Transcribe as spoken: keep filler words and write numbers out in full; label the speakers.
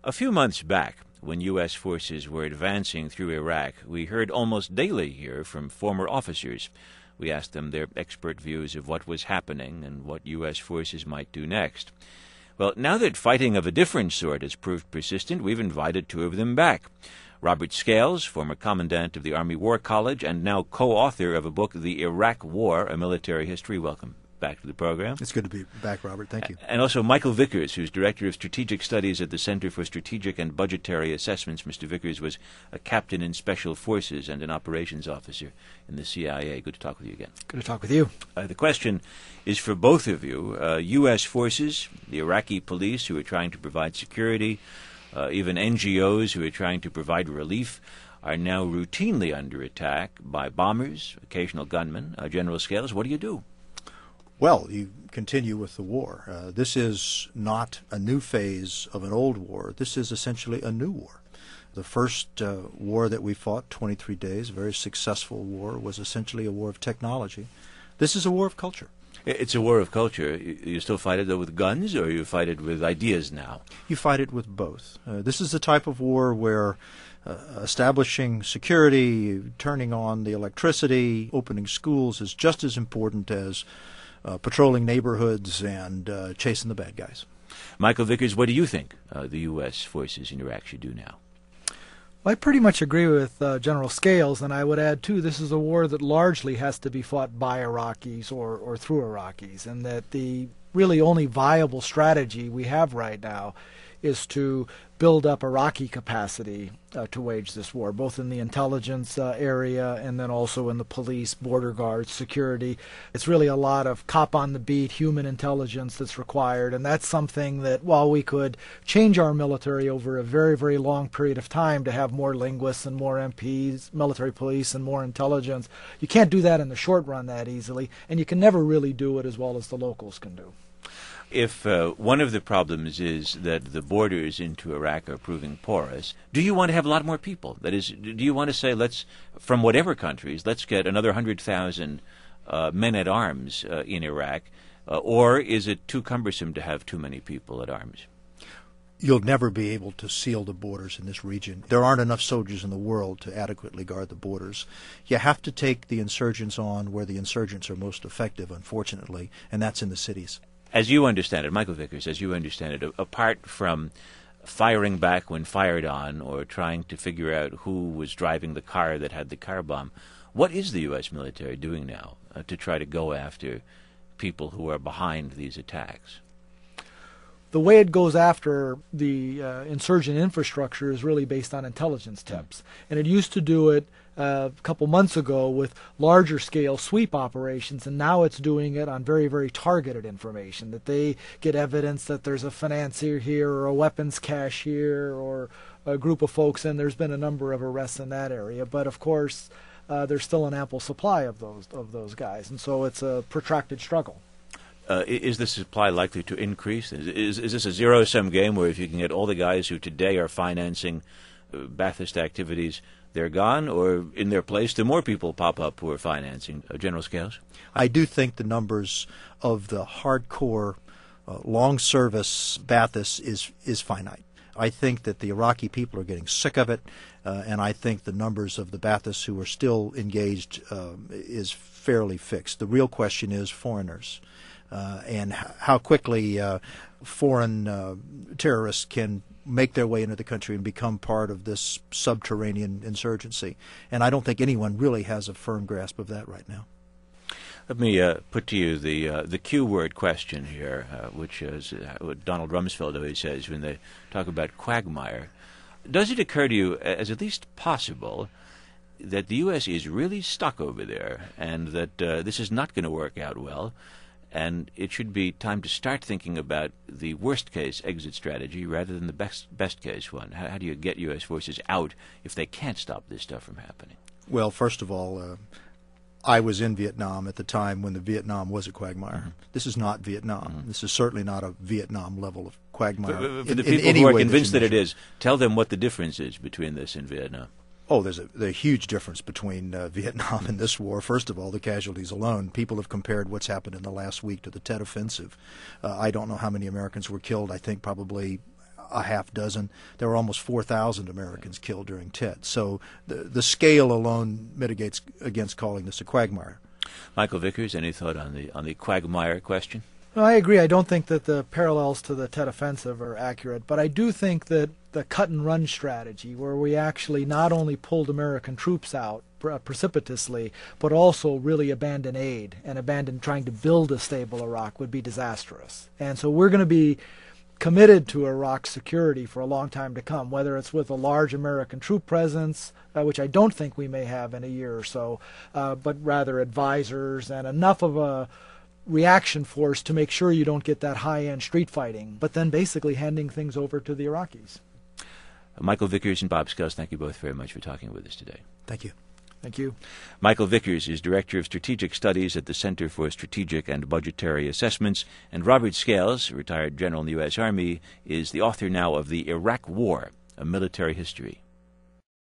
Speaker 1: A few months back, when U S forces were advancing through Iraq, we heard almost daily here from former officers. We asked them their expert views of what was happening and what U S forces might do next. Well, now that fighting of a different sort has proved persistent, we've invited two of them back. Robert Scales, former commandant of the Army War College and now co-author of a book, The Iraq War, A Military History. Welcome back to the program.
Speaker 2: It's good to be back, Robert. Thank you.
Speaker 1: And also Michael Vickers, who's Director of Strategic Studies at the Center for Strategic and Budgetary Assessments. Mister Vickers was a captain in Special Forces and an operations officer in the C I A. Good to talk with you again.
Speaker 3: Good to talk with you.
Speaker 1: Uh, the question is for both of you. Uh, U S forces, the Iraqi police who are trying to provide security, uh, even N G Os who are trying to provide relief, are now routinely under attack by bombers, occasional gunmen. Uh, General Scales, what do you do?
Speaker 2: Well, you continue with the war. Uh, this is not a new phase of an old war. This is essentially a new war. The first uh, war that we fought, twenty-three days, a very successful war, was essentially a war of technology. This is a war of culture.
Speaker 1: It's a war of culture. You still fight it, though, with guns, or you fight it with ideas now?
Speaker 2: You fight it with both. Uh, this is the type of war where uh, establishing security, turning on the electricity, opening schools is just as important as Uh, patrolling neighborhoods and uh, chasing the bad guys.
Speaker 1: Michael Vickers, what do you think uh, the U S forces in Iraq should do now?
Speaker 3: Well, I pretty much agree with uh, General Scales, and I would add, too, this is a war that largely has to be fought by Iraqis or, or through Iraqis, and that the really only viable strategy we have right now is to build up Iraqi capacity uh, to wage this war, both in the intelligence uh, area and then also in the police, border guards, security. It's really a lot of cop-on-the-beat human intelligence that's required, and that's something that while we could change our military over a very, very long period of time to have more linguists and more M Ps, military police, and more intelligence, you can't do that in the short run that easily, and you can never really do it as well as the locals can do.
Speaker 1: If uh, one of the problems is that the borders into Iraq are proving porous, do you want to have a lot more people? That is, do you want to say, let's, from whatever countries, let's get another one hundred thousand uh, men-at-arms uh, in Iraq, uh, or is it too cumbersome to have too many people at arms?
Speaker 2: You'll never be able to seal the borders in this region. There aren't enough soldiers in the world to adequately guard the borders. You have to take the insurgents on where the insurgents are most effective, unfortunately, and that's in the cities.
Speaker 1: As you understand it, Michael Vickers, as you understand it, apart from firing back when fired on or trying to figure out who was driving the car that had the car bomb, what is the U S military doing now uh, to try to go after people who are behind these attacks?
Speaker 3: The way it goes after the uh, insurgent infrastructure is really based on intelligence tips. And it used to do it uh, a couple months ago with larger scale sweep operations, and now it's doing it on very, very targeted information, that they get evidence that there's a financier here or a weapons cache here or a group of folks, and there's been a number of arrests in that area. But of course, uh, there's still an ample supply of those, of those guys, and so it's a protracted struggle.
Speaker 1: Uh, is the supply likely to increase? Is, is, is this a zero-sum game where if you can get all the guys who today are financing uh, Ba'athist activities, they're gone, or in their place do more people pop up who are financing? Uh, General Scales?
Speaker 2: I do think the numbers of the hardcore, uh, long-service Ba'athists is, is finite. I think that the Iraqi people are getting sick of it, uh, and I think the numbers of the Ba'athists who are still engaged um, is fairly fixed. The real question is foreigners. Uh, and h- how quickly uh, foreign uh, terrorists can make their way into the country and become part of this subterranean insurgency. And I don't think anyone really has a firm grasp of that right now.
Speaker 1: Let me uh, put to you the uh, the Q word question here, uh, which is uh, what Donald Rumsfeld always says when they talk about quagmire. Does it occur to you as at least possible that the U S is really stuck over there and that uh, this is not going to work out well, and it should be time to start thinking about the worst-case exit strategy rather than the best best-case one? How, how do you get U S forces out if they can't stop this stuff from happening?
Speaker 2: Well, first of all, uh, I was in Vietnam at the time when the Vietnam was a quagmire. Mm-hmm. This is not Vietnam. Mm-hmm. This is certainly not a Vietnam level of quagmire.
Speaker 1: For, for
Speaker 2: in,
Speaker 1: the people
Speaker 2: in
Speaker 1: who are
Speaker 2: way
Speaker 1: convinced that,
Speaker 2: that
Speaker 1: it is, tell them what the difference is between this and Vietnam.
Speaker 2: Oh, there's a, there's a huge difference between uh, Vietnam and this war. First of all, the casualties alone. People have compared what's happened in the last week to the Tet Offensive. Uh, I don't know how many Americans were killed. I think probably a half dozen. There were almost four thousand Americans killed during Tet. So the, the scale alone mitigates against calling this a quagmire.
Speaker 1: Michael Vickers, any thought on the on the quagmire question?
Speaker 3: Well, I agree. I don't think that the parallels to the Tet Offensive are accurate, but I do think that the cut-and-run strategy, where we actually not only pulled American troops out pre- precipitously, but also really abandon aid and abandon trying to build a stable Iraq, would be disastrous. And so we're going to be committed to Iraq's security for a long time to come, whether it's with a large American troop presence, uh, which I don't think we may have in a year or so, uh, but rather advisors and enough of a reaction force to make sure you don't get that high-end street fighting, but then basically handing things over to the Iraqis.
Speaker 1: Michael Vickers and Bob Scales, thank you both very much for talking with us today.
Speaker 2: Thank you.
Speaker 3: Thank you.
Speaker 1: Michael Vickers is Director of Strategic Studies at the Center for Strategic and Budgetary Assessments, and Robert Scales, retired general in the U S Army, is the author now of The Iraq War, A Military History.